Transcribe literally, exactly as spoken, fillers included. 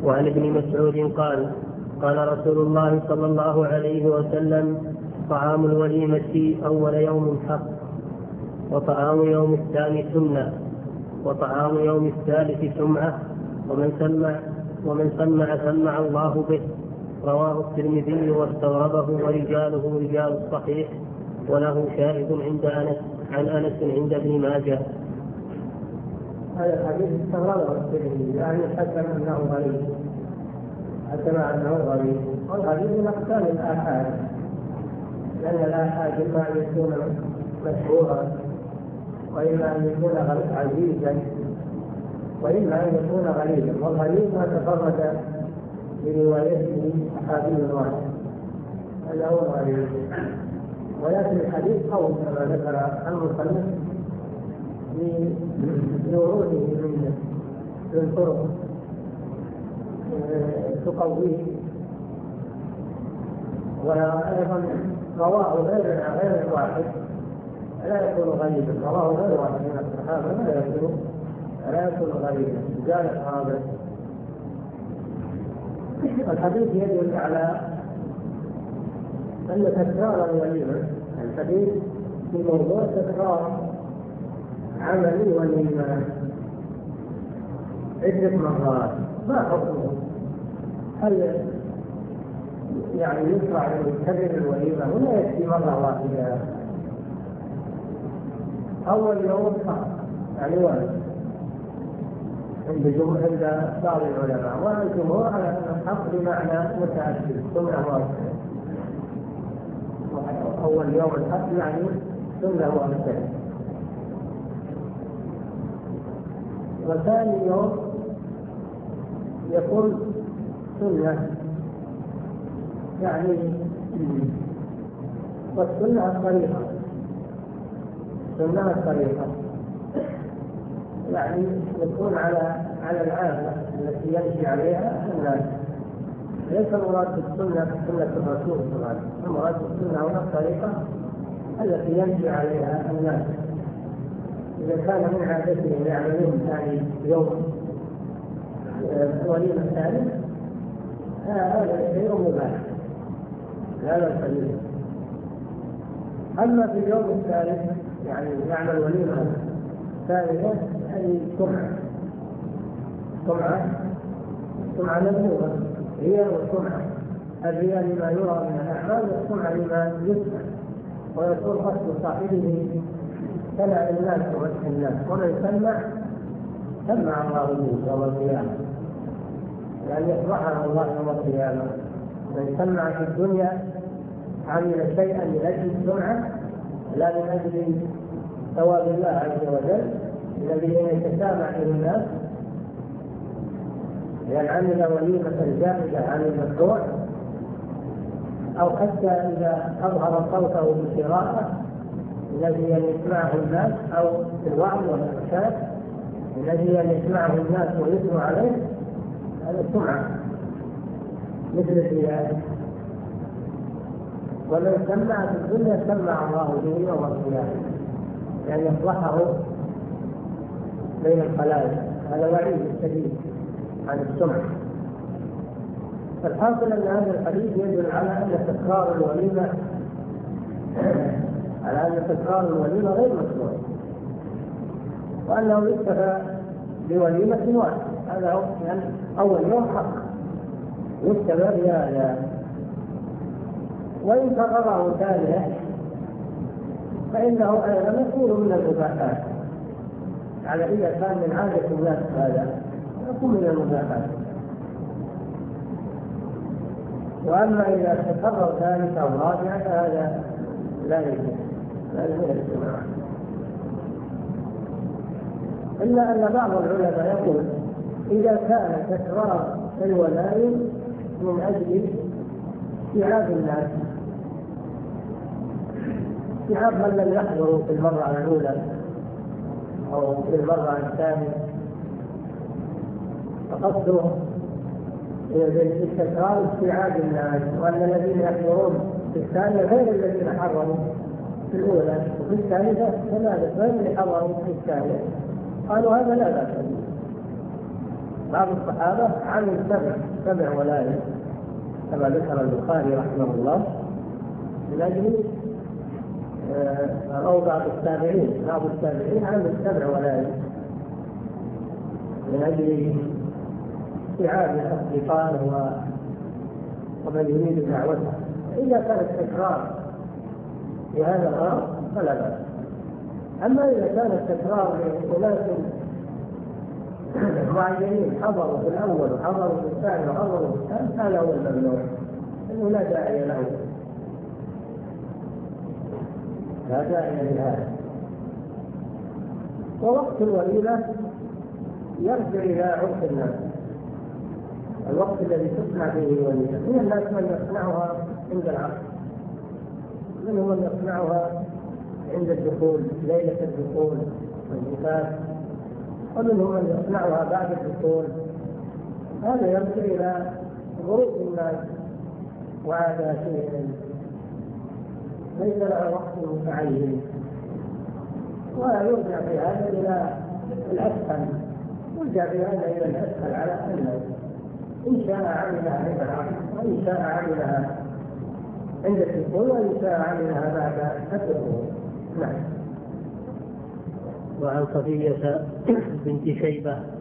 وعن ابن مسعود قال قال رسول الله صلى الله عليه وسلم: طعام الوليمة أول يوم حق، وطعام يوم الثاني سنة، وطعام يوم الثالث سمعة، ومن سمع ومن سمع سمع الله به. رواه الترمذي واستغربه ورجاله رجال الصحيح، وله شاهد عند أنس عن أنس عند ابن ماجه. هذا الحديث استغربه الترمذي، يعني حكم أنه غريب، حكم أنه غريب. والغريب من أقسام الآحاد، لأن الآحاد إما أن يكون مشهورا، وإما أن يكون عزيزا، وإما أن يكون غريبا. والغريب ما تفرد بروايته أحاديث واحد، هذا هو الغريب. ولكن الحديث قول كما ذكر المصنف لوروده من طرق تقويه، وأيضا رواه غير غير واحد لا يكون غريبا، رواه غير واحد من الصحابة لا يكون لا يكون غريبا. جاء هذا الحديث يدل على أن تكرار الوليمة، الحديث في موضوع تكرار عمل الوليمة عدة مرات. ما حكمه؟ هل يعني يشرع أن يكرر الوليمة ولا يكفي مرة واحدة؟ أول يوم حق يعني واحد عند جمهور عند بعض العلماء، والجمهور على أن الحق بمعنى متعدد سنة واحدة. أول يوم الحق يعني سنة واحدة. وثاني يوم يكون سنة، يعني والسنة الطريقة، سنة الطريقة يعني يكون على على العادة التي يمشي عليها الناس. ليس المراد بالسنة سنة الرسول صلى الله عليه وسلم، المراد بالسنة هنا الطريقة التي يمشي عليها الناس. إذا كان من عادتهم يعملون ثاني يوم وليمة ثاني، هذا شيء مباح، هذا القليل. أما في اليوم الثالث يعني يعمل وليمة ثالثة، هذه سمعة سمعة سمعة مذمومة، هي والسمعة. الرياء لما يرى من الأعمال، والسمعة لما يسمع، ويكون قصد صاحبه سمع الناس ومسح الناس. ومن سمع سمع الله به يوم القيامة، يعني يفرحه الله يوم القيامة. من سمع في الدنيا عمل شيئا من أجل السمعة لا من أجل ثواب الله عز وجل الذي يتسامع به الناس، لأن عمل وليمة زائدة عن المشروع، أو حتى إذا أظهر صوته بالقراءة الذي يسمعه الناس، أو في الوعظ والإرشاد الذي يسمعه الناس ويثنوا عليه، هذا سمعة مثل الرياء. ومن سمع في الدنيا سمع الله به يوم القيامة، يعني يصلحه بين الخلائق. هذا وعيد شديد عن السمع. فالحاصل أن هذا الحديث يدل على أن تكرار الوليمة على أن تكرار الوليمة غير مشروع، وأنه يكتفى بوليمة واحدة. هذا هو يعني أول يوم حق يكتفى بهذا. وإن كرره ثانية فإنه أيضا يكون من المباحات، على إذا كان من عادة الناس هذا يكون من المباحات. وأما إذا تكرر ثالث أو رابع فهذا لا يجوز، لا يجوز الاجتماع. إلا أن بعض العلماء يقول إذا كان تكرار الولائم من أجل استيعاب الناس، استيعاب من لم يحضروا في المرة الأولى أو في المرة الثانية، فقصده بالتكرار استيعاب الناس، وأن الذين يحضرون في الثانية غير الذين حضروا في الأولى، وفي الثالثة كذلك غير اللي حضروا في الثانية. قالوا هذا لا بأس به، بعض الصحابة عمل سبع سبع ولائم كما ذكر البخاري رحمه الله من أجل أو بعض التابعين بعض التابعين عمل سبع ولائم من أجل استيعاب أصدقائه ومن يريد دعوته. إذا كان التكرار بهذا الغرض فلا بأس. أما إذا كان التكرار لأناس معينين حضروا في الأول وحضروا في الثاني وحضروا في الثالث هذا هو الممنوع، إنه لا داعي له، لا داعي لهذا. ووقت الوليمة يرجع إلى عرف الناس، الوقت الذي تصنع فيه الوليمة. من الناس من يصنعها عند العصر، منهم من يصنعها عند الدخول ليلة الدخول والزفاف، ومنهم من يصنعها بعد الدخول. هذا يرجع إلى غروب الناس وعاداتهم، ليس لها وقت متعين. ويرجع في هذا إلى الأسهل، يرجع في هذا إلى الأسهل على الناس. إن شاء عملها عند العصر، وإن شاء عملها عند الدخول، وإن شاء عملها بعد الدخول. نعم. وعن صفية بنت شيبة